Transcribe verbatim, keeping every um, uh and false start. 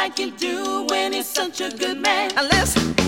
like you do when he's such a good man. Listen.